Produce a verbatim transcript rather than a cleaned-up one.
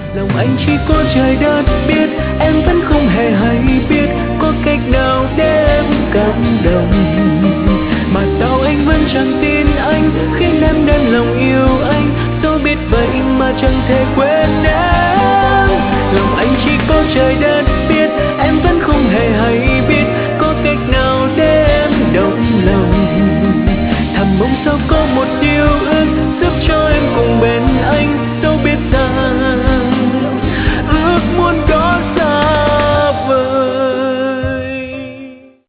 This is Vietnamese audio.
lòng anh chỉ có trời đất biết. Em vẫn không hề hay biết có cách nào để em cảm động, mà sao anh vẫn chẳng tin anh, khiến em đem lòng yêu anh. Dẫu biết vậy mà chẳng thể quên em.